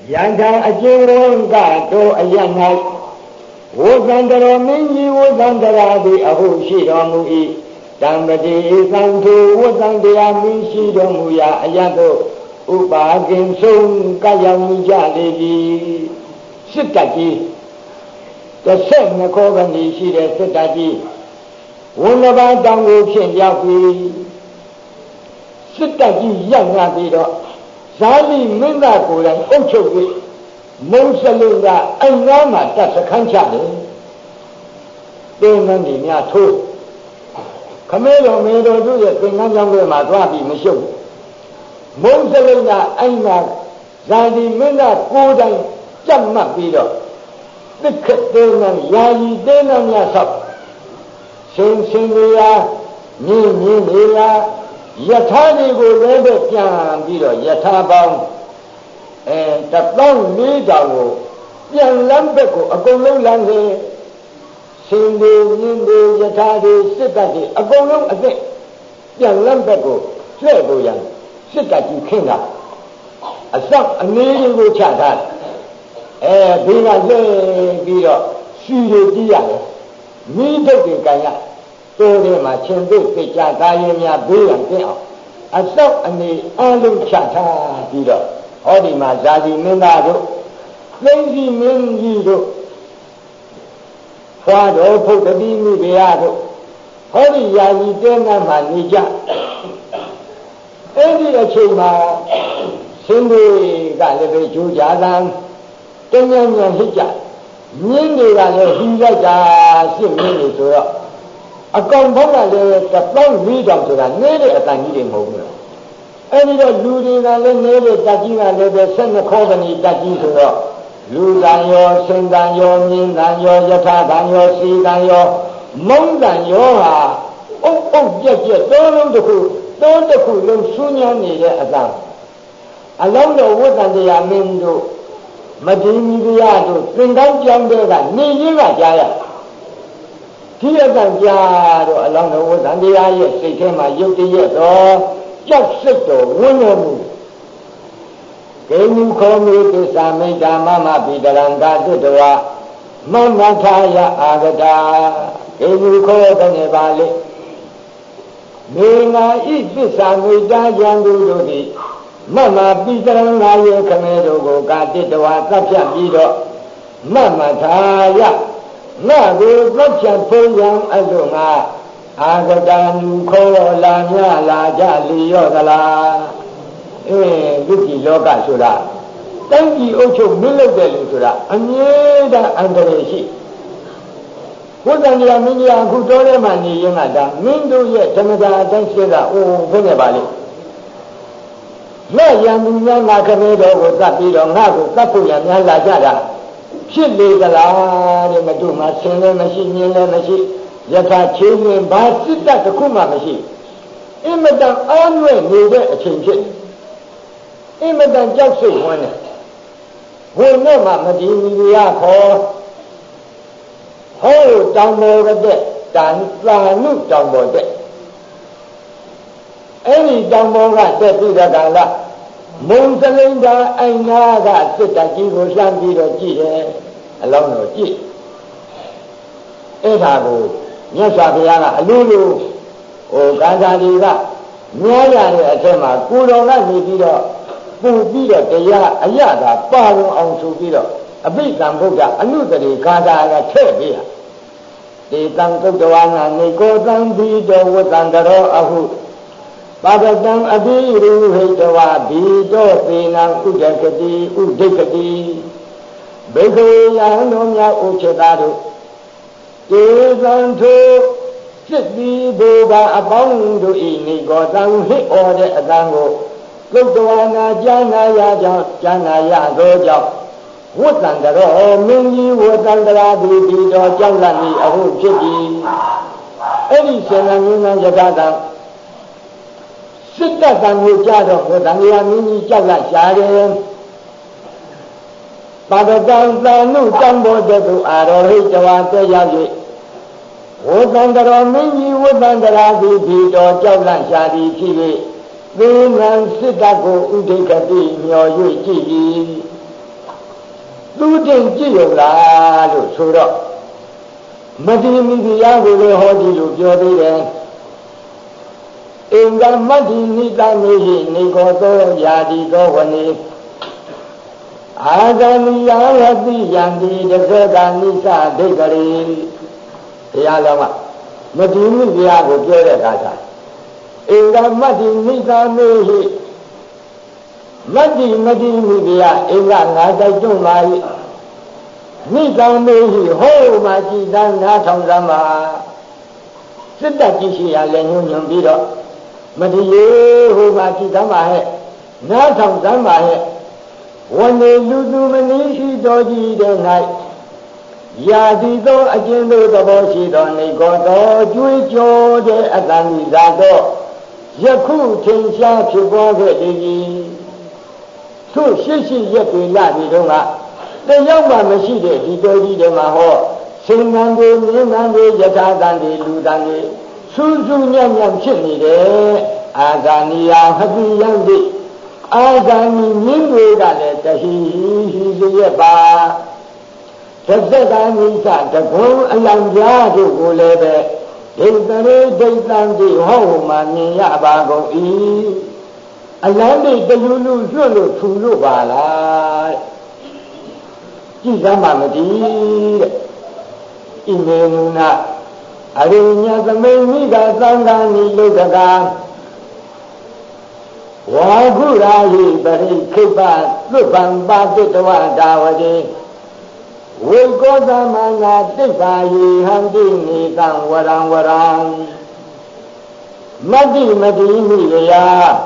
ယန္တာအကျဉ်းဝန်ကတော့အယံ၌ဝဇ္ဇန္တရောမင်းကြီးဝဇ္ဇန္တရာသည်အဟုရှိတော်မူ၏တံပတိသံသူဝဇ္ဇန္တရာမင်းရှိတော်မူရာအယံသို့ဥပါကင်ဆုံးကရောက်မိကြလေသည်စစ်တပ်ကြီး12ခေါ်ကနေရှိတဲ့စစ်တပ်ကြီးဝန်လဘာတောင်ကိုဖြင့်ရောက်ပြီးစစ်တပ်ကြီးရောက်လာပြီးတော့ဇာတိမင်းသားကိုယ်တိုင်အုပ်ချုပ်ပြီးမုံစလုံးကအင်္ဂါမှာတပ်စခန်းချတယ်တင်းနှန်းဒီများထိုးခမဲတော်မေတော်တို့ရဲ့သင်္ကန်းကြောင်းတွေမှာသွားပြီးမရှုပ်မုံစလုံးကအင်္ဂါဇာတိမင်းသားကိုယ်တိုင်ကြက်မှတ်ပြီးတော့တစ်ခက်တင်းနှန်းယာယီတင်းနှန်းများဆောက်ရှင်ရှင်လေးရာမြင်းမြင်းလေးရာယထာတွေကိုလည်းပဲပြန်ပြီးတော့ယထာပေါင်း14,000ကိုပြန်လမ်းဘက်ကိုအကုန်လုံးလမ်းလေရှင်တွေမြင်းတွေယထာတွေစစ်တပ်တွေအကုန်လုံးအသက်ပြန်လမ်းဘက်ကိုလွှဲကိုရန်စစ်တပ်ကြီးခင်းတာအဆောက်အနေတွေကိုချထားဘေးကလွှဲပြီးတော့ရှူတွေကြည့်ရတယ်မိတုတ်တွေကန်ရတိုးထဲမှာချင်းတို့ပြကြသားရင်များဘေးရန်ကျင်းအောင်အဆောက်အနေအလုံးချထားပြီးတော့ဟောဒီမှာဇာတိမင်းသားတို့သိသိမင်းကြီးတို့ဖွာတော်ဖုတ်တိမိဘုရားတို့ဟောဒီယာယီတဲနာမှာနေကြအဲ့ဒီအချိန်မှာရှင်တွေကလည်းပဲကြိုးကြသံတញ្ញံဉာဏ်ဟစ်ကြမြင်းတွေကလည်းဟီလိုက်တာရှင်းမြင်းတွေဆိုတော့အကောင်ဘုံကလည်း14,000ဆိုတာနည်းတဲ့အတန်ကြီးတွေမဟုတ်ဘူးလားအဲဒီတော့လူတွေကလည်းနည်းတဲ့တက်ကြီးကလည်းပဲ12ခေါ်ကနေတက်ကြီးဆိုတော့လူတန်ရောစင်တန်ရောမြင်းတန်ရောယထာတန်ရောစီတန်ရောမုံတန်ရောဟာအုပ်အုပ်ကြက်ကြက်သုံးလုံးတစ်ခုလုံးဆူညံနေတဲ့အတန်အလုံးတော်ဝတ္တန်တရားမင်းတို့မတိမီဗျာတို့သင်္ကန်းကြောင်းတွေကနေရင်းကကြားရဒီအတန်ကြားတော့အလောင်းတော်ဝတ္တန်တရားရဲ့စိတ်ထဲမှာရုပ်တရက်တော့ကြောက်စိတ်တော်ဝန်းတော်မူဂေမူခောမေသစ္စာမိတ်တာမမပိတရံကာတုတဝမမထာယအာဂတာဂေမူခောတဲ့ပါလေမေငါဤသစ္စာမိတ်တာယံတို့သည်မမပိတရံငါရဲ့ခမဲတို့ကိုကာတိတဝသတ်ဖြတ်ပြီးတော့မမထာယငါကိုသတ်ဖြတ်ဖို့ရန်အလို့ငါအာဂတံခေါ်လာမြလာကြလီရောသလားလူကြီးလောကဆိုတာတိုင်းပြည်အုပ်ချုပ်မင်းလုပ်တယ်လို့ဆိုတာအမြဲတမ်းအန္တရာယ်ရှိဘုရားတရားမင်းကြီးအခုတော်ထဲမှာနေရင်ကဒါမင်းတို့ရဲ့ဓမ္မတာအတိုင်းရှင်းတာအိုးဘယ်နဲ့ပါလိမ့်လက်ရံသူများငါခမဲတော်ကိုသတ်ပြီးတော့ငါကိုသတ်ဖို့ရများလာကြတာဖြစ်လေသလားတဲ့မတို့မှဆင်းလည်းမရှိမြင်လည်းမရှိယထာချင်းရင်ဘာစစ်တပ်တစ်ခုမှမရှိအင်မတန်အားနွဲ့နေတဲ့အချိန်ဖြစ်အင်မတန်ကြောက်စိတ်ဝန်းနေဘုံနဲ့မှမတည်မီရခေါ်ဟောတောင်ပေါ်ကတဲ့တန်သာနုတောင်ပေါ်တဲ့အဲ့ဒီတောင်ပေါ်ကတက်ပြီးတဲ့ကာလမုံစလိန်သာအိုင်နာကစစ်တပ်ကြီးကိုလှမ်းပြီးတော့ကြည့်တယ်အလောင်းတော်ကြည့်အဲ့ဒါကိုမြတ်စွာဘုရားကအလိုလိုကာသာတွေကမြားရတဲ့အထက်မှာကိုတော်ကနေပြီးတော့ပူပြီးတော့တရားအရသာပါလုံအောင်ဆိုပြီးတော့အဘိဓမ္မဗုဒ္ဓအနုတ္တိကာသာကထည့်ပေးတာဒေတံသုတ္တဝါနာနေကိုတံဘီတော်ဝတ္တံတရောအဟုပါဒတံအဘိရူဟိတဝါဘီတော်သေနံဥဒကတိဥဒိကတိဘေခေယံတော်များဥစ္စေတာတို့ဒေသံထိုစစ်သည်ဘူပါအပေါင်းတို့ဤနေကောသံဟစ်ဩတဲ့အတန်ကိုသုတ္တဝါနာကျမ်းနာရကြောင်းကျမ်းနာရသောကြောင့်ဝတ္တံတရောမင်းကြီးဝတ္တံတရာတိဒီတော်ကြောင့်လည်းအဟုဖြစ်သည်အဲ့ဒီစေနာမင်းသားယထာတံစစ်တပ်ကံကိုကြတော့ဝတ္တံတရားမင်းကြီးကြောက်လာရှားတယ်ပါဒတံသာနုတံဘောတတုအာရောဟိတဝါတဲ့ရောက်၍ဝတ္တံတရောမင်းကြီးဝတ္တံတရာတိဒီတော်ကြောက်လာရှားသည်ဖြစ်၍သေနံစစ်တပ်ကိုဥဒိကတိမျော်၍ကြည့်သည်သူတင်ကြည့်ရုံလားလို့ဆိုတော့မတိမိတရားကိုလည်းဟောကြည့်လို့ပြောသေးတယ်အင်္ဂမတ္တိနိတမေဟိနေကောသောယာတိသောဝနေအာဂမိယဝတိယံတိတက္ကတာနိသဒိဋ္ဌရိတရားလုံးကမတိမိတရားကိုပြောတဲ့အခါကျအင်္ဂမတ္တိနိတမေဟိမတ္တိမိတရားအင်္ဂငါတိုက်တွန်းပါ၏နိတမေဟိဟောမှာကြည်သာနားထောင်သမှာစစ်တပ်ကြည့်ရှိရလည်းညွှန်ပြီးတော့မတည်ရဟိုမှာကြည်သမှာဟဲ့နားထောင်သမှာဟဲ့ဝနေလူသူမနည်းရှိတော်ကြီးတဲ့၌ယာတိသောအကျဉ်းသောသဘောရှိသောနေကောသောကျွေးကြောတဲ့အတန်ဤသာတော့ယခုထင်ရှားဖြစ်ပေါ်ခဲ့သည်သူရှိရက်တွေလာပြီးတော့ကတယောက်မှမရှိတဲ့ဒီတော်ကြီးတွေမှာဟောစိန်ငံတွေမြင်းငံတွေယထာတန်တွေလူတန်တွေစူးစူးညံ့ညံ့ဖြစ်နေတယ်အာဇာနိယဟတိယံတိအာဇာနိမြင်းတွေကလည်းတဟိဟိလျက်ပါသစ္စာနိစ္စတကုံအလောင်းကြားတို့ကိုလည်းပဲဒိဋ္ဌရေဒိဋ္ဌံတိဟောမှမြင်ရပါကုန်၏အလန်းတွေတလူလူရွတ်လို့ထူလို့ပါလားကြည်စမ်းမှမတည်တဲ့ဣမေနုနာအရိညာသမိန်မိကသံဃာနိလုဒကဝါခုရာဟိပရိခိပသုဗံပါတိတဝတာဝတိဝိကောသမနာတိဗ္ဗာယိဟံတိနေတံဝရံမတ္တိမိယ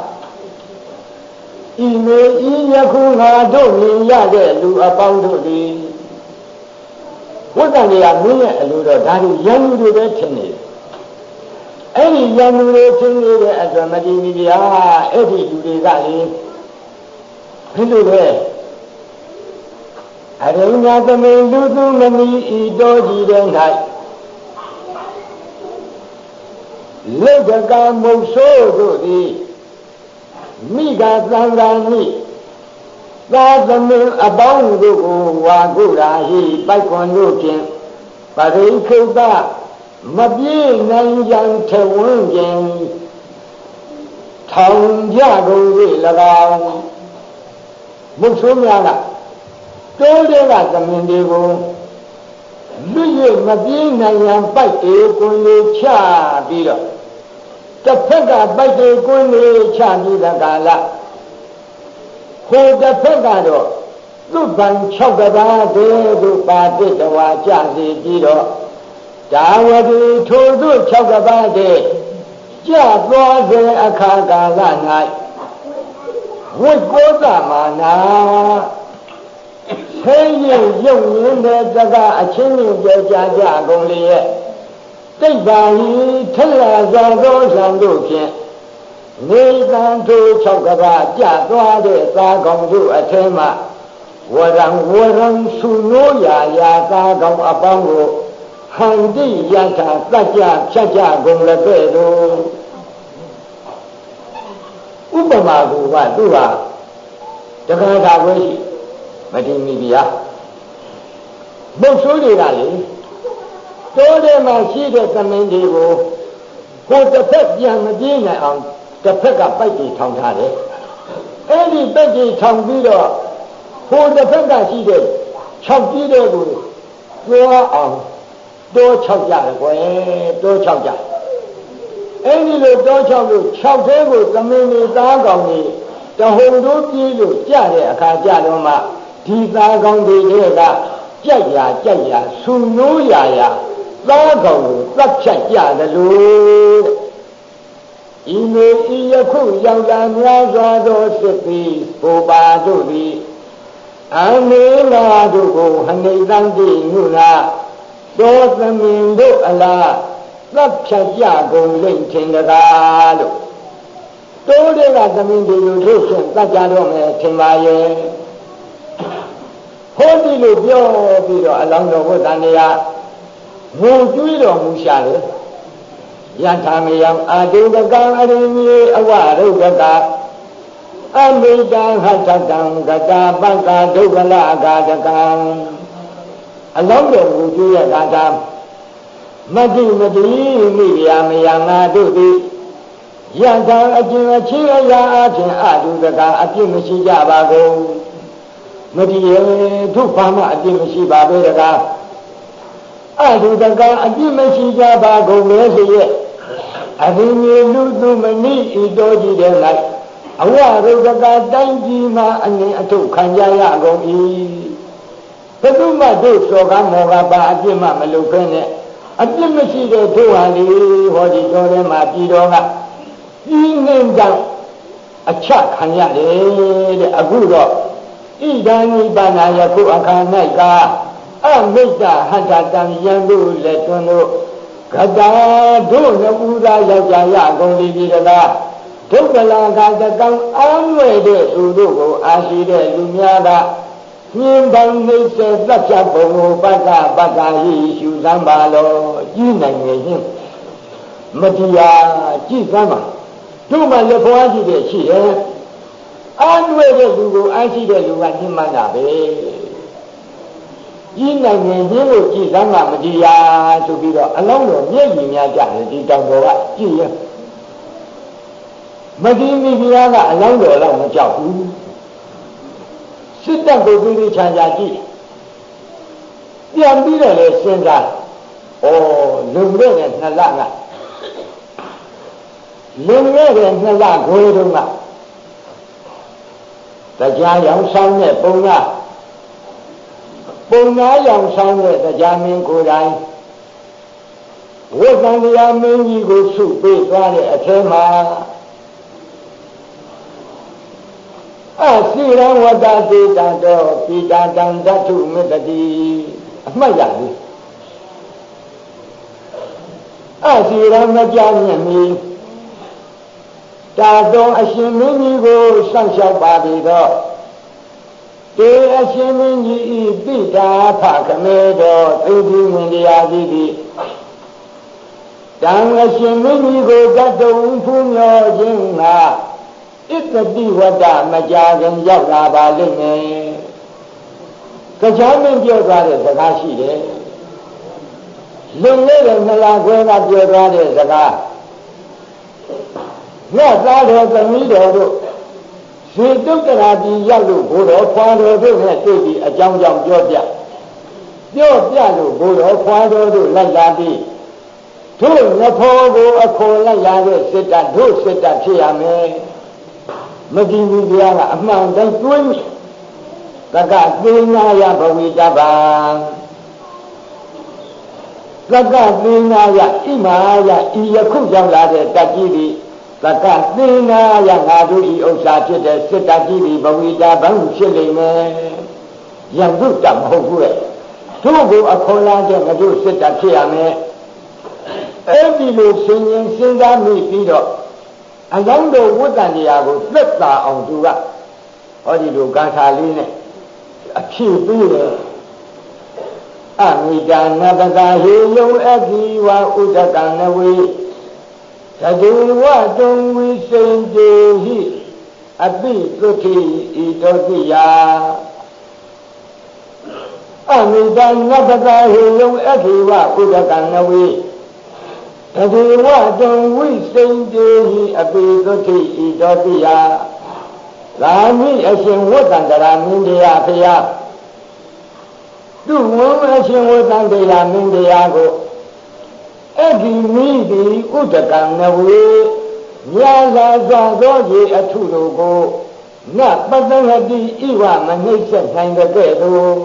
ဤမေဤယခုငါတို့မြင်ရတဲ့လူအပေါင်းတို့သည်ဝိဇ္ဇာတွေကမင်းရဲ့အလိုတော့ဒါတွေရန်သူတွေပဲထင်နေတယ်အဲ့ဒီရန်သူတွေထင်နေတဲ့အတွက်မတည်မိဗျာအဲ့ဒီလူတွေကလေဘယ်လိုလဲအရိညာသမေလူသူမနီဤတော်ကြီးတဲ့၌လက်တကမုတ်ဆိုးတို့သည်မိဂသံဃာနိသာသမင်အပေါင်းတို့ကိုဝါကုရာဟိပိုက်ကွန်တို့ဖြင့်ပရိခိတမပြေနိုင်ကြံထဝန်းခြင်းထောင်ကြကုန်၍၎င်းမုတ်ဆိုးများကတိုးတဲ့ကသမင်တွေကိုလွတ်၍မပြေနိုင်ရန်ပိုက်တေကွန်လေးချပြီးတော့တစ်ဖက်ကပိုက်တေကွန်းလေးချပြီးတဲ့ကာလဟိုတစ်ဖက်ကတော့သူ့ဗန်6ကဘာတည်းသူပါတိတဝါကြစီပြီးတော့ဒါဝတိထိုသူ6ကဘာတည်းကြသွားစေအခါကာလ၌ဝိကောသမနာဆင်းရဲရုပ်ရင်းတဲ့တကအချင်းချင်းကြကြကုန်လေရဲ့တိဗ္ဗာဟိထလာဇာသောဇံတို့ဖြင့်နေတံထို6ကဘာကြသွားတဲ့သာကောင်တို့အထဲမှဝရံဆုနိုးရာသာကောင်အပေါင်းကိုဟန္တိယထာတတ်ကြဖြတ်ကြကုန်လည်းပဲ့တို့ဥပမာကူကသူဟာတက္ကရာဝဲရှိမတည်မိဗျာမုတ်ဆိုးတွေကလေတိုးထဲမှာရှိတဲ့သမင်းတွေကိုကိုယ်တစ်ဖက်ပြန်မပြေးနိုင်အောင်တစ်ဖက်ကပိုက်တွေထောင်ထားတယ်အဲ့ဒီပိုက်တွေထောင်ပြီးတော့ကိုယ်တစ်ဖက်ကရှိတဲ့6ကြီးတဲ့ကိုသွားအောင်တိုး6ကြတယ်ကွယ်တိုး6ကြအဲ့ဒီလိုတိုး6လို့6သေးကိုသမင်းတွေသားကောင်တွေတဟုန်တို့ပြေးလို့ကြတဲ့အခါကြတော့မှဒီသားကောင်တွေကကြက်ရာဆူနိုးရာသားကောင်ကိုသတ်ဖြတ်ကြတယ်လို့ဤမေဤယခုရောက်လာများစွာသောစစ်သည်ဘုပါတို့သည်အမေလာတို့ကိုဟနေတန်တိနုနာသောသမင်တို့အလားသတ်ဖြတ်ကြကုန်လိမ့်ထင်တကားလို့တိုးတဲ့ကသမင်တွေလို့တို့ဖြင့်သတ်ကြတော့မယ်ထင်ပါရဲ့ဟောဒီလိုပြောပြီးတော့အလောင်းတော်ဘုရားတရားငိုကြွေးတော်မူရှာတယ်ယထာမယံအာတုကံအရိမြေအဝရုဒ္ဒကအမိတံဟတတံကတာပက္ခဒုက္ခလအဂါတကံအလုံးတော်မူကြတဲ့ကာထာမတိမတိမိဗျာမယငါတို့သည်ယံတံအကျဉ်းအချင်းအရာအချင်းအတုတကအပြစ်မရှိကြပါကုန်မတိရေတို့ဘာမှအပြစ်မရှိပါပဲတကားအတုတကအပြစ်မရှိကြပါကုန်လေဆိုရဲ့အဘိမြေလူသူမဏိဤတော်ကြီးတဲ့၌အဝရုဒ္ဒကတိုင်းကြီးမှာအငင်အထုခံကြရကုန်၏ဘယ်သူမှတို့စောကမောကပါအပြစ်မှမလုပ်ခဲနဲ့အပြစ်မရှိတဲ့တို့ဟာလေဟောဒီတော်ထဲမှာပြည်တော်ကပြီးနှင်းကြောင့်အချခံရတယ်တဲ့အခုတော့ဣဒံနိဗ္ဗာန်ယခုအခါ၌ကအမိစ္ဆဟတတံယံတို့လက်တွင်တို့ကတာတို့နှစ်ဦးသာရောက်ကြရကုန်ပြီတကားဒုက္ခလာကတကံအာမွေတဲ့သူတို့ကိုအာရှိတဲ့လူများကညင်ပန်းနှိမ့်ဆက်သတ်ချပုံကိုပတ္တပတ္တာဟိရှုသမ်းပါလောကြည်နိုင်ရဲ့ဟင်းမတရားကြည်သမ်းပါတို့မှလက်ဖွားကြည့်တဲ့ရှိတယ်အာမွေတဲ့သူကိုအာရှိတဲ့လူကညှိမှန်းတာပဲကြီးနိုင်ရင်ဒီလိုကြည်သမ်းမှမတရားဆိုပြီးတော့အလုံးတော်မျက်ရည်များကြတယ်ဒီတောင်ပေါ်ကကြည်ရမဒီမိဖုရားကအလောင်းတော်တော့မကြောက်ဘူးစစ်တပ်ကိုပြီးပြီးချာချာကြည့်ပြန်ပြီးတော့လေစဉ်းစားဩလုံခဲ့တဲ့နှစ်လကလုံခဲ့တဲ့နှစ်လခွဲတုန်းကတရားရောင်ဆောင်တဲ့ပုံကပုံနာရောင်ဆောင်တဲ့တရားမင်းကိုယ်တိုင်ဝိသံတရားမင်းကြီးကိုဆုပေးသွားတဲ့အထဲမှာအစီရဝတ္တသေတံတော်ပိတံတံဓတုမေတ္တိအမှတ်ရပြီအစီရမကြမြင့်မီတာတော်အရှင်မင်းကြီးကိုစောင့်ရှောက်ပါပြီတော့တေအရှင်မင်းကြီးဤပိတာဖခမေတော်သေတိမင်တရားသည်သည်တံအရှင်မင်းကြီးကိုတတ်တုံဖူးမြော်ခြင်းကဣတတိဝတ္တမကြာခင်ရောက်လာပါလိမ့်မယ်။ကြာမင်းပြောသွားတဲ့စကားရှိတယ်။လွန်ခဲ့တဲ့နှစ်လခွဲကပြောသွားတဲ့စကားငါသားတော်သမီးတော်တို့ဇေတုတ္တရာပြည်ရောက်လို့ဘိုးတော်ဖွာတော်တို့နဲ့တွေ့ပြီးအကြောင်းကြောင့်ပြောပြလို့ဘိုးတော်ဖွာတော်တို့လိုက်လာပြီးတို့ငဖို့ကိုအခေါ်လိုက်ရတဲ့စစ်တပ်တို့စစ်တပ်ဖြစ်ရမယ်မကြည့်ဘူးတရားကအမှန်တိုင်းတွေးကကသေနာယဘဝိတဗံကကသေနာယဣမာယဤယခုရောက်လာတဲ့တတ်ကြီးဒီကကသေနာယငါတို့ဤဥစ္စာဖြစ်တဲ့စစ်တတ်ကြီးဒီဘဝိတဗံဖြစ်လိမ့်မယ်ယံတို့တမဟုတ်ဘူးလေတို့ကိုအခေါ်လာတဲ့ငါတို့စစ်တတ်ဖြစ်ရမယ်အဲ့ဒီလိုစဉ်းရင်စဉ်းစားမိပြီးတော့အလောင်းတော်ဝတ္တန်တရားကိုသက်သာအောင်သူကဟောဒီလိုဂါထာလေးနဲ့အဖြစ်ပြီးတယ်အမိတာနတကဟေယုံအခိဝဥဒကံနဝေသတိဝတုံဝိစိန်တေဟိအပိသုတိဤတောတိယအမိတာနတကဟေယုံအခိဝဥဒကံနဝေသတိဝတုံဝိစိန်တေဟိအပိသုတိဤတောတိယသာမိအရှင်ဝတ္တန္တရာမင်းတရားဖျားသူဝံအရှင်ဝတ္တန္တရာမင်းတရားကိုအဲ့ဒီမိဒီဥဒကံနဝေညာသာစွာသောရေအထုတို့ကိုနပတ္တဟတိဣဝမနှိမ့်ဆက်နိုင်တဲ့ကဲ့သို့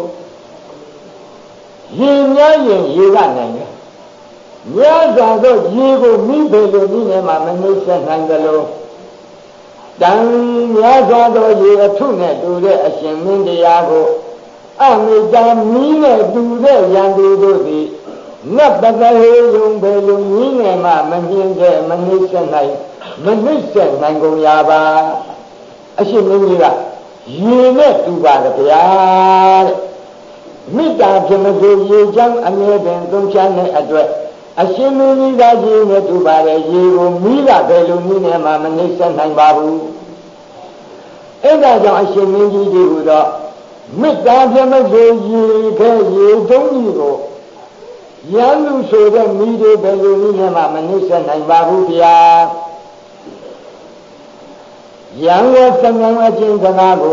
ရေများရင်ရေကနိုင်တယ်များစွာသောရေကိုမိဘလိုမိနေမှာမနှိမ့်ဆက်နိုင်ကြလို့တန်များစွာသောရေအထုနဲ့တူတဲ့အရှင်မင်းတရားကိုအမိတံမီးနဲ့တူတဲ့ရန်သူတို့သည်နတ်ပတ္တဟေယုံဘယ်လိုမီးနဲ့မှမမြင်တဲ့မနှိမ့်ဆက်နိုင်ကုန်ရပါအရှင်မင်းကြီးကရေနဲ့တူပါတယ်ဗျာတဲ့မေတ္တာဖြင့်မဆိုရေချမ်းအမြဲတမ်းသုံးချမ်းတဲ့အတွက်အရှင်မင်းကြီးကရေနဲ့တူပါတယ်ရေကိုမီးကဘယ်လိုမီးနဲ့မှမနှိမ့်ဆက်နိုင်ပါဘူးအဲ့ဒါကြောင့်အရှင်မင်းကြီးဒီဟူသောမေတ္တာပြမဆိုရေခဲရေသုံးကြီးကိုရန်သူဆိုတဲ့မိတွေဘယ်လိုနည်းနဲ့မှမနှိမ့်ဆက်နိုင်ပါဘူးဗျာရန်ဝသံဃာအချင်းစကားကို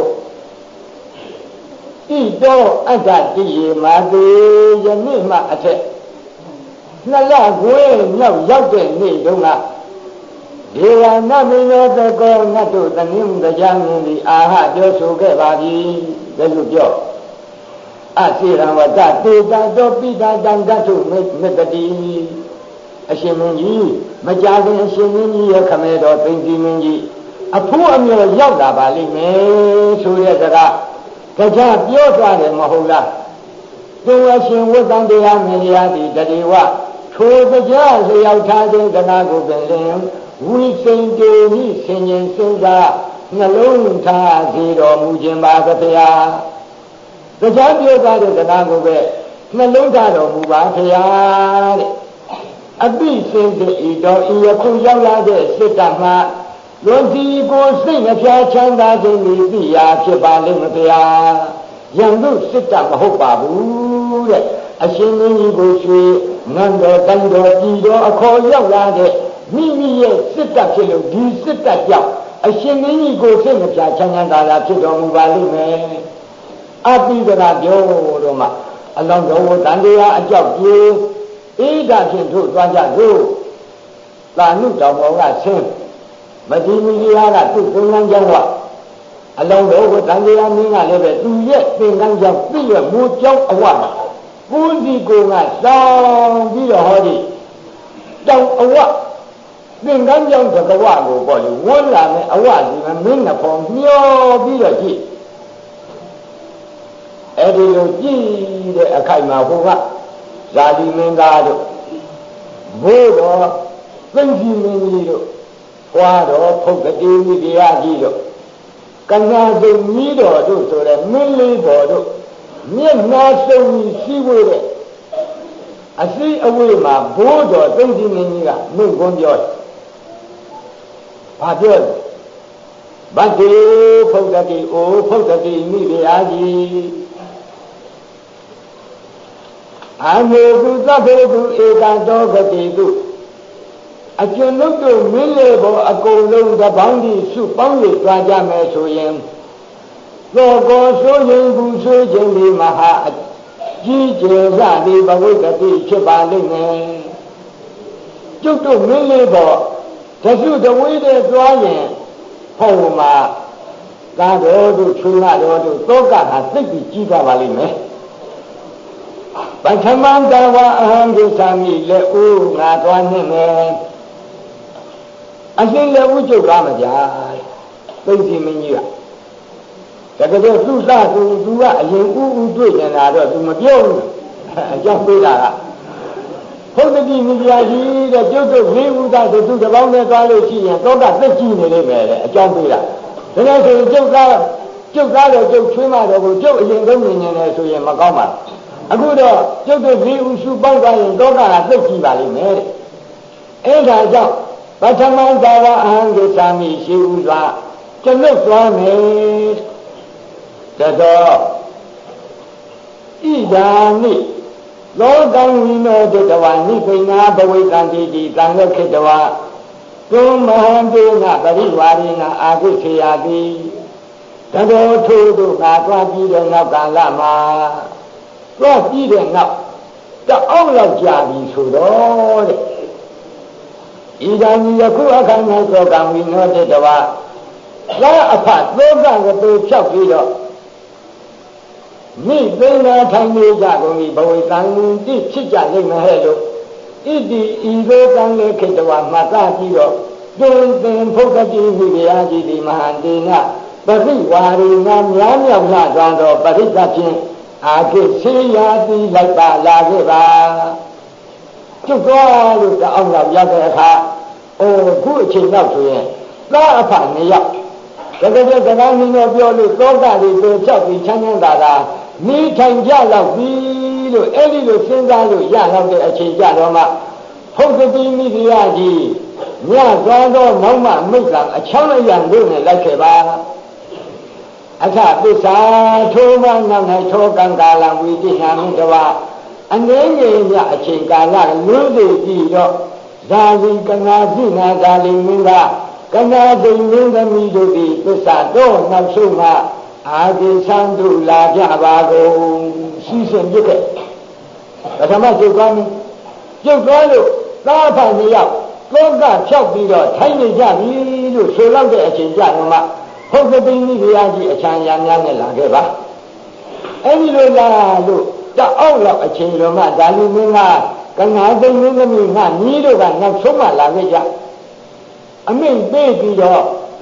ဣတောအတ္တတိယေမာတိယနေ့မှအထက်နှစ်လခွဲမြောက်ရောက်တဲ့နေ့တုန်းကဒေဝနာမင်းရောတကောငတ်တို့တနည်းတရားမြင်ပြီးအာဟပြောဆိုခဲ့ပါပြီဒါလို့ပြောအစေရဝတ္တတေတာတောပိတာတံဓာတုမေတ္တိအရှင်မင်းကြီးမကြခင်အရှင်မင်းကြီးရဲ့ခမဲတော်သိင်္ဂီမင်းကြီးအဖိုးအမျိုးရောက်လာပါလိမ့်မယ်ဆိုတဲ့စကားကြားပြောသွားတယ်မဟုတ်လားသူအရှင်ဝတ္တန်တရားမြင်ရသည်တတိဝထိုတရားလျောက်ထားတဲ့ကနာကိုပင်လင်ဝိစိန်တေဟိဆင်ញင်စဉ်းစားနှလုံးထားစေတော်မူခြင်းပါဗျာတရားပြောသွားတဲ့ကနာကိုပဲနှလုံးထားတော်မူပါဗျာတဲ့အပိစင်တိဤတော်ဤယခုရောက်လာတဲ့စိတ်တမှလွန်စီကိုစိတ်နှပြချမ်းသာခြင်းဤသိရာဖြစ်ပါလိမ့်မဗျာယံတို့စိတ်တမဟုတ်ပါဘူးတဲ့အရှင်မင်းကြီးကိုရွှေနန္တော်တန်တော်ပြည်တော်အခေါ်ရောက်လာတဲ့မိမိရဲ့စစ်တပ်ဖြစ်လို့ဒီစစ်တပ်ကြောင့်အရှင်မင်းကြီးကိုစိတ်နှပြချမ်းသာတာဖြစ်တော်မူပါလိမ့်မယ်အပိဒရာပြောတော့မှအလောင်းတော်ဝတန်တရားအကြောက်ပြေအေးဒါဖြင့်တို့သွားကြလို့သာနုတော်ဘောကဆင်းမဒီမီဒီယာကသူ့သင်္ကန်းကျောင်းကအလောင်းတော်ဝတန်တရားမင်းကလည်းပဲသူရဲ့သင်္ကန်းကျောင်းပြည့်ရမိုးကျောင်းအဝမှာကိုယ်စီကိုယ်ကစောင်းပြီးတော့ဟောဒီတောင်အဝသင်္ကန်းကျောင်းသကဝကိုပေါ့လေဝန်းလာမယ်အဝဒီမှာမင်းနှစ်ဖောင်မျောပြီးတော့ကြည့်အဲ့ဒီလိုကြည့်တဲ့အခိုက်မှာဘုရားဇာတိမင်းသားတို့ဘိုးတော်သိဉ္စီမင်းကြီးတို့ဖွာတော်ဖုတ်ကတိမိဖုရားကြီးတို့ကညာစုံကြီးတော်တို့ဆိုတဲ့မင်းလေးတော်တို့မျက်နှာစုံကြီးရှိဖို့တဲ့အစီအဝေးမှာဘိုးတော်သိဉ္စီမင်းကြီးကမင်းကွန်းပြောတယ်ဘာပြောလဲဗတ္တိဖုတ်ကတိအိုဖုတ်ကတိမိဖုရားကြီးအာမေတုသဗ္ဗေတုဧကံတောဂတိတုအကျွန်ုပ်တို့မင်းလေးပေါ်အကုန်လုံးတပေါင်းကြီးစုပေါင်း၍သွားကြမယ်ဆိုရင်သောကောဆိုရင်ဘူးဆိုခြင်းဒီမဟာကြီးကျယ်စသည်ဘဝိတ္တိဖြစ်ပါလိမ့်မယ်ကျုပ်တို့မင်းလေးပေါ်တစုတဝေးတဲ့သွားရင်ဟောမှာကားတော်တို့ချွေးမတော်တို့သောကဟာသိပ်ပြီးကြီးသွားပါလိမ့်မယ်ပထမတဝအဟံဒုသာမိလက်ဦးငါသွားနှင့်မယ်အရှင်လက်ဦးကျုပ်သွားမကြသိစီမင်းကြီးကတကယ်သူ့သားသူကအရင်ဦးတွေ့နေတာတော့သူမပြောဘူးအကြောင်းပေးတာကဟုတ်တတိမိဖုရားကြီးတဲ့ကျုပ်တို့လေးဦးသားသူတပေါင်းနဲ့သွားလို့ရှိရင်တော့ကသက်ကြည့်နေလိမ့်မယ်တဲ့အကြောင်းပေးတာဒါကြောင့်ဆိုရင်ကျုပ်သားတော့ကျုပ်ချွေးမတော်ကိုကျုပ်အရင်ဆုံးမြင်နေတယ်ဆိုရင်မကောင်းပါအခုတော့ကျုပ်တို့လေးဦးစုပေါင်းသွားရင်တော့ကသက်ကြည့်ပါလိမ့်မယ်တဲ့အဲ့ဒါကြောင့်ပထမသာဝအဟံဒုသာမိရှိဦးစွာကျွန်ုပ်သွားမယ်တတော်ဣဒာနိလောကံဝိနောတတဝနိပိနာဘဝိတံတိတိသံဃခေတဝသုမဟံတေနပရိဝါရိဏအာဂုခေယတိတတော်ထို့တို့ငါသွားပြီးတဲ့နောက်ကာလမှာသွားပြီးတဲ့နောက်တအောင်လောက်ကြာပြီဆိုတော့တဲ့ဣဒံယခုအခါ၌သောကံဝိနောတတဝလာအဖသောကံကိုဖြောက်ပြီးတော့မိသိဏထိုင်နေကြကုန်ပြီဘဝတန်တိဖြစ်ကြလိမ့်မယ်ဟဲ့လို့ဣတိဤသောကံလေခေတဝမှတ်သားပြီးတော့တွင်သင်ဖုတ်ကတိဝိရိယကြီးဒီမဟာတေနပရိဝါရိဏများမြောက်လာသောပရိသတ်ဖြင့်အာကိဆေယာတိလိုက်ပါလာခဲ့ပါကျွတ်သွားလို့တအောင်လောက်ရောက်တဲ့အခါခုအချိန်နောက်ဆိုရင်သားအဖနှစ်ယောက်တကယ်စကားနည်းနဲ့ပြောလို့သောကတွေပြေဖြောက်ပြီးချမ်းချမ်းသာသာနေထိုင်ကြတော့ပြီလို့အဲ့ဒီလိုစဉ်းစားလို့ရတော့တဲ့အချိန်ကြတော့မှဟုတ်ကတိမိဖုရားကြီးညသွားတော့နောက်မှမိစ္ဆာအချောင်းအရံတို့နဲ့လိုက်ခဲ့ပါအခပစ္စာထိုးမှနောက်၌ထောကံကာလဝိတိနာမိတဝအနေငယ်မြအချိန်ကာလလွန်းသိပြီးတော့ဇာတိကနာပြိနာဇာလိမင်းကကနာသိမင်းသမီးတို့သည်ပစ္စာတော့နောက်ဆုံးမှအာဂိသံတို့လာကြပါကုန်ရှိစဉ်ပြစ်ခဲ့ပထမကျုပ်သွားမယ်ကျုပ်သွားလို့သားဖန်နှစ်ယောက်လောကဖြောက်ပြီးတော့ထိုင်နေကြပြီလို့ဆိုလောက်တဲ့အချိန်ကြတော့မှဟုတ်ကဲ့သိကြီးတရားကြီးအချမ်းရများနဲ့လာခဲ့ပါအဲ့ဒီလိုလာလို့တအောက်လောက်အချိန်လုံးမှဇာတိမင်းကကငါသိမင်းသမီးကညီးတို့ကနောက်ဆုံးမှလာခဲ့ကြအမိန့်ပေးပြီးတော့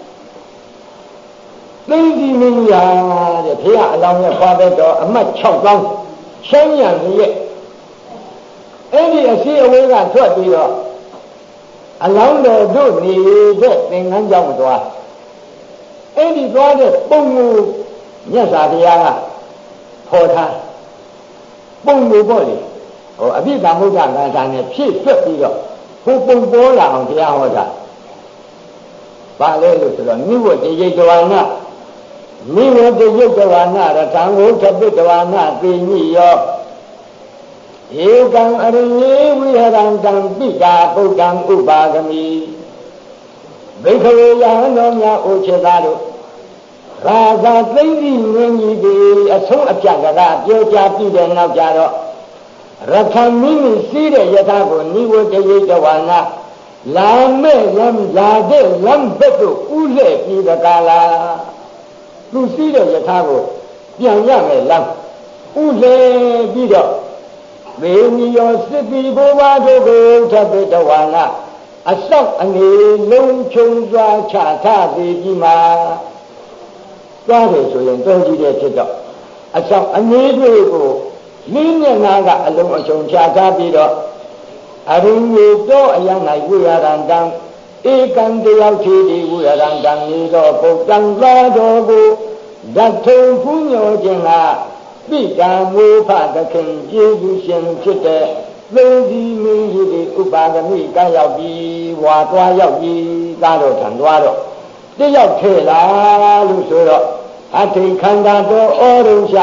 သိကြီးမင်းရာတဲ့ဘုရားအလောင်းရဲ့ဖွာတဲ့တော်အမှတ်6000ရှမ်းရံရဲ့အဲ့ဒီအစီအဝေးကထွက်ပြီးတော့အလောင်းတော်တို့နေတဲ့သင်္ကန်းကျောင်းသွားအဲ့ဒီသွားတဲ့ပုံကိုမြတ်စွာဘုရားကဖော်ထားပုံကိုပေါ့လေဟိုအภิဓမ္မုဒ္ဒဂါထာနဲ့ဖြည့်ဆွတ်ပြီးတော့ဟိုပုံပေါ်လာအောင်ဘုရားဟောတာဘာလဲလို့ဆိုတော့နိဝတ္တိယိတဝါနနိဝတ္တိယိတဝါနရထံဝုထပိတဝါနသိညိယောဧကံအရိယေဝိဟရံတံပိတာပုဒ္ဒံဥပါဂမိဘိက္ခဝေယဟံတော်များအိုချေသားတို့ရာဇာသိမ့်ကြီးငင်းကြီးဒီအဆုံးအပြတ်ကပြောကြပြီးတဲ့နောက်ကြတော့ရထမင်းကြီးစီးတဲ့ယထာကိုနိဝတ္တိယိတဝါနလာမဲ့လမ်းလာတဲ့လမ်းဘက်သို့ဥလှဲ့ပြီးတကားလားသူစီးတဲ့ယထာကိုပြန်ရမယ်လမ်းဥလှဲ့ပြီးတော့သေမီယောစစ်တီဘုရားတို့ကိုထပ်တဲ့တဝါနာအဆောက်အနေလုံးချုံစွာချထသည်ကြီးမှာသွားတယ်ဆိုရင်တော်ကြီးတဲ့ဖြစ်တော့အဆောက်အနေတွေကိုလင်းမျက်နာကအလုံးအချုံချထားပြီးတော့အရုံကိုတော့အယံ၌ဝိရရံတံဧကံတယောက်ချီဒီဝိရရံတံနေတော့ပုဒ္ဒံသာတော်ကိုဓာတ်ထုံဖူးညောခြင်းကပိကံဝေဖသခင်ကျေးဇူးရှင်ဖြစ်တဲ့သေဒီမင်းကြီးဒီဥပါဂမိကရောက်ပြီးဝါသွားရောက်ပြီးသားတော်ထံသွားတော့တယောက်ထဲလာလို့ဆိုတော့အထိခန္ဓာတော်ဩရုံရှ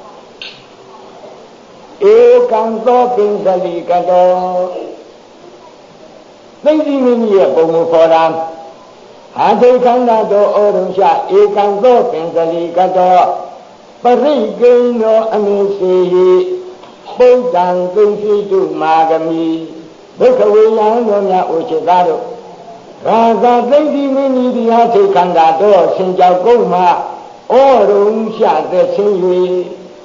ဧကံသောပင်စလီကတော်သေဒီမင်းကြီးရဲ့ပုံကိုခေါ်တာအထိခန္ဓာတော်ဩရုံရှဧကံသောပင်စလီကတော်ပရိကိဏ္ဍအမိစေယပုဒ္ဒံသိသိတုမာဂမိဘုခဝေယံတော်များအိုချစ်သားတို့ရာဇာသိသိမင်းကြီးတရားထိခန္ဓာတော်ဆင်ကြောက်ကုန်းမှာဩရုံရှသက်ဆင်း၍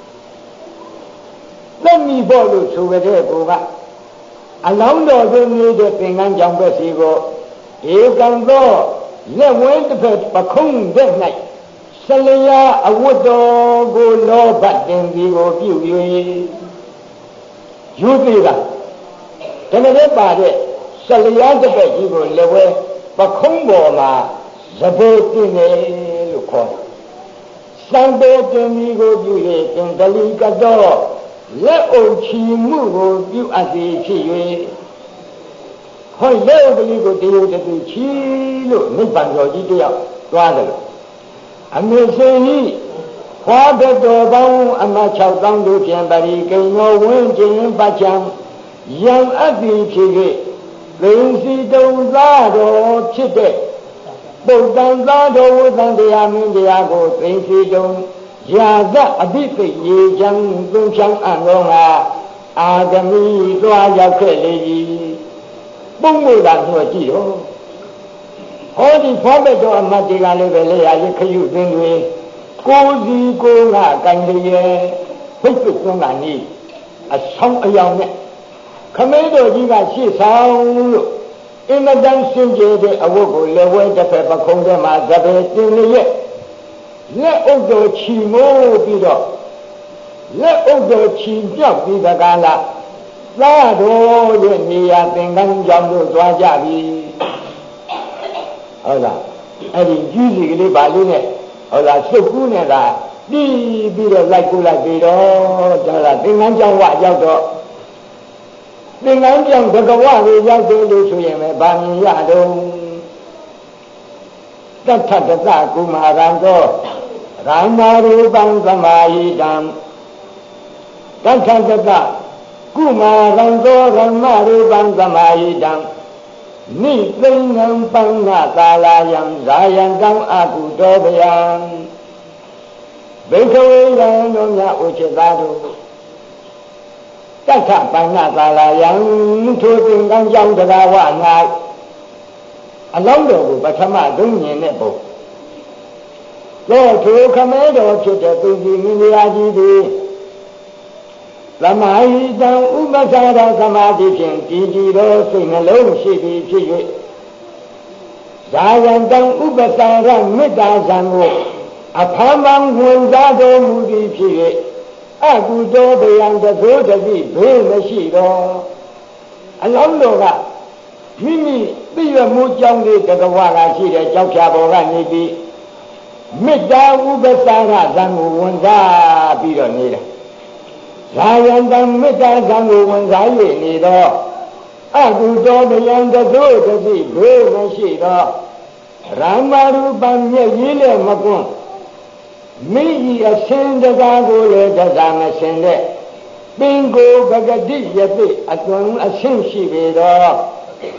လက်မိဖို့လို့ဆိုကြတဲ့ကိုကအလောင်းတော်ကိုနေတဲ့သင်္ကန်းကြောင့်ပဲစီကိုဧကံသောလက်ဝဲတစ်ဖက်ပခုံးတဲ့၌ဆလျာအဝတ်တော်ကိုလောဘတင်ပြီးကိုပြု၍ယူသေးတာတကယ်ပါတဲ့ဆလျာတစ်ဖက်ကြီးကိုလက်ဝဲပခုံးပေါ်မှာသဘောတင်တယ်လို့ခေါ်တယ်စံတော်တင်ပြီးကိုပြု၍သင်္ကလိကတော်လက်အုပ်ချီမှုကိုပြုအပ်သည်ဖြစ်၍ဟောလက်အုပ်ကလေးကိုတရုတ်တူချီလို့နိဗ္ဗာန်တော်ကြီးတယောက်သွားတယ်အမေစေဤခွာတတော်ပေါင်းအမ6000တို့ဖြင့်ပရိကိဏောဝင်းကျင်ပချံယံအပ်သည်ဖြစ်၍သိစီတုံသားတော်ဖြစ်တဲ့ပုဒ္ဒံသားတော်ဝသံတရားမင်းတရားကိုသိစီတုံရာဇအဘိသိရေချံသုံးချံအံတော်ကအာဂမိသွားရောက်ခဲ့လေ၏ပုံမို့တာဆိုကြည့်တော့ဟောဒီဖောဘက်တော်အမတ်တွေကလည်းပဲလေရာရခရုသွင်းတွေကိုစီကိုကကံတည်းရဲ့ဘိတ်ကုသွန်းကနီးအဆောင်အယောင်နဲ့ခမဲတော်ကြီးကရှေ့ဆောင်လို့အင်မတန်စင်ကြယ်တဲ့အဝတ်ကိုလက်ဝဲတစ်ဖက်ပခုံးထဲမှာသဘယ်တင်လျက်လက်အုပ်တော်ချီမိုးပြီးတော့လက်အုပ်တော်ချီပြောက်ပြီးတကားလားသားတော်ရဲ့နေရာသင်္ကန်းကြောင့်တို့သွားကြပြီဟုတ်လားအဲ့ဒီကြီးစီကလေးပါလေးနဲ့ဟုတ်လားစုပ်ကူးနေတာတီးပြီးတော့လိုက်ကူလိုက်ပြီးတော့ဒါလားသင်္ကန်းကြောင့်ဝရောက်တော့သင်္ကန်းကြောင့်ဘဂဝါကိုရောက်တယ်လို့ဆိုရင်ပဲဗာမြင်ရတော့တထတသကုမာရံသော Rama Rupam Samayidam Tathagata Kumaranto Rama Rupam Samayidam Nitrinam Panna Salayam Zayangam Akutobhayam Bhikkhave Yandamya Uchitadu Tatha Panna Salayam Thutingam Yamdagawa Along the Batama Dunyan Nebo Lord, to come out of the Miniadi Lamayidam Umasada Samadhi Tijiro Sing alone Shibi Chigi Zayandam Ubasara Mita Zango Apamang Wundado Mudi Chigi Agudo Beyond the Zodavi Bemashiro Along the Mimi be a Mujangi the Gawara Chida Jokabo Nibi Mita Ubasara Zango Wunda Bidonida Zayandam Mita Zango Wundaye Nido Agudo Beyond the Zodavi Bemashiro Ramarubam Yile Makun Me a send the Gagole the Damasende Bingo Bagadi Yabi Atwan a Sinshi Vedo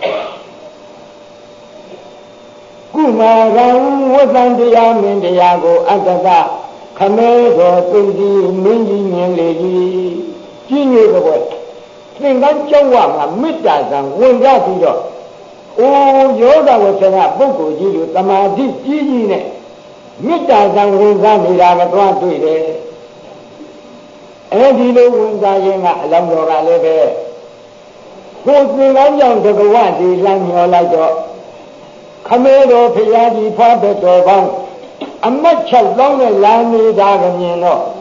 Kumaran was on the Yamindiago Agada Kamedo Pindi Mindy Lady Genius the way Ningan Chawama Mitas and Wundatido Oh Yoda was a Boko Jidu Tamadi Gine Mitas and Wundamira Guantuide Edilo Wundayanga Lamora Leve Ningan to the one the Lamio Kamedo Payadi Pabeto Bang a much as long as Lami Dagamino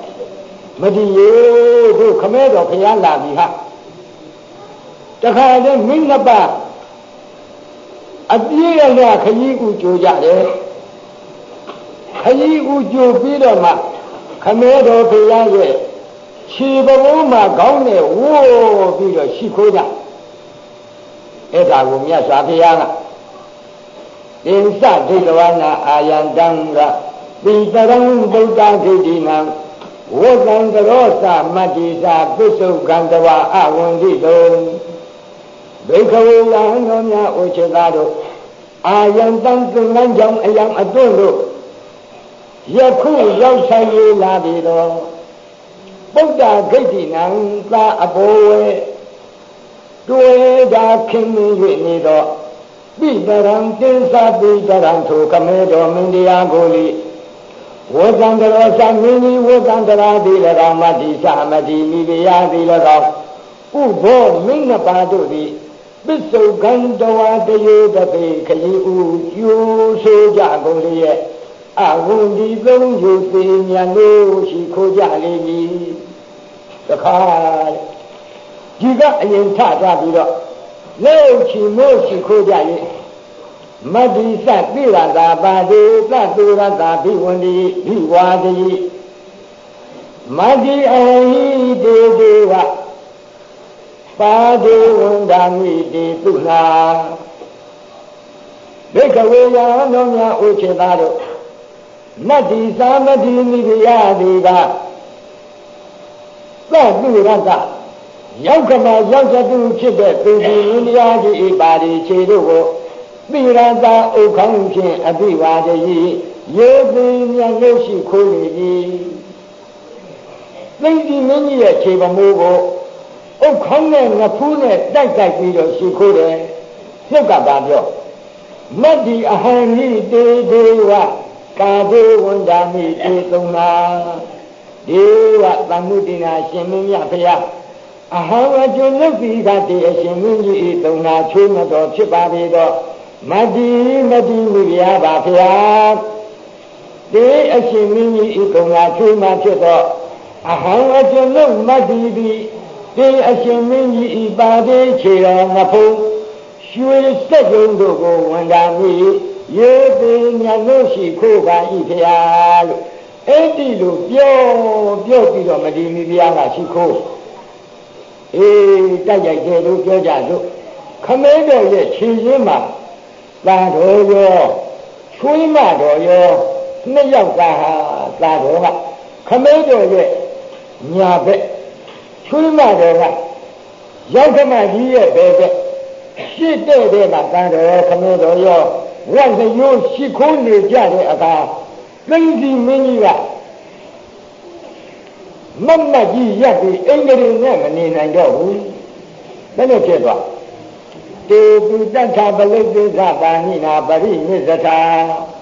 Madiye Kamedo Payala Biha The Kade Minaba A dear Kayi Ujo Jade Kayi Ujo Bidoma Kamedo Payade Chiboma Gone Wo Bido Shikoda Eda Gumia Sapiana Insa Digawana Ayandanga Vitarang Buddha Gidinam Wogan the Rosa Madisa Bisu Gandawa Awundidon Bhikkhave Yandamya Uchitadu Ayandam Kunganjam Ayam Adundu Yaku Yausayi Labido Buddha Gidinam La Aboe Dueda Kimi Yinido Bidaram Kinsa Bidaram to Kamedo Mindia Goli Wazandara Samini Wazandara Dila Madisa Madi Midia Dila Ubo Mina Paduri Biso Gandawa de Yoda Kayu Yu Soja Goli Agundi Long Yuti Yano Shikojali The car Giga in Tata Bida No Chimoshi Kojayi Madi Sapira Badi Platura Biwandi Biwadi Madi Ahi Deva Padi Wundami De Tuna Bhikkhave Yandamya Uchitadu Madi Samadi Nidiyadiva Platura Yankama Yankadu Chibet, Indiaji Ibadi Chido, Miranda Okankin, Abiwadi, Yobin Yanoshi Kuli, Lady Mini Chibamugo, Okane Napune, Daka Video Shikure, Yoga Madi Ahani De Deva, Kade Wundami Tuna, Deva Lamudina Shemiya Pia. Ahawa Junafi got the Ashimini Dona Chuma or Chibabido Madi Muria Bapia De Ashimini Dona Chuma Chido Ahawa Junum Madi De Ashimini Ibade Chira Napo Shui Second Dogo Wandami Yebin Yanoshi Koba Ipia Edilu Bio Madi Muria Shiko Tajay Gelu Jojazo, Commander Chizima, Landoyo, Chuima Doyo, Nayaga, သာတော်ကခမဲတော်ရဲ့ညာဘက်ချွေးမတော်ကရောက်ခမကြီးရဲ့ဘယ်ဘက်ရှစ်တဲ့တဲ့ကတန်တော်ခမဲတော်ရောဝတ်စရိုးရှိခိုးနေကြတဲ့အခါသိသိမင်းကြီးကမတ်မတ်ကြီးရက်ပြီးအင်္ဂရိနဲ့မနေနိုင်တော့ဘူးဘယ်နဲ့ဖြစ်သွားတေပုတ္ထပလိစ္ဆေသပါဏိနာပရိနိစ္စတာ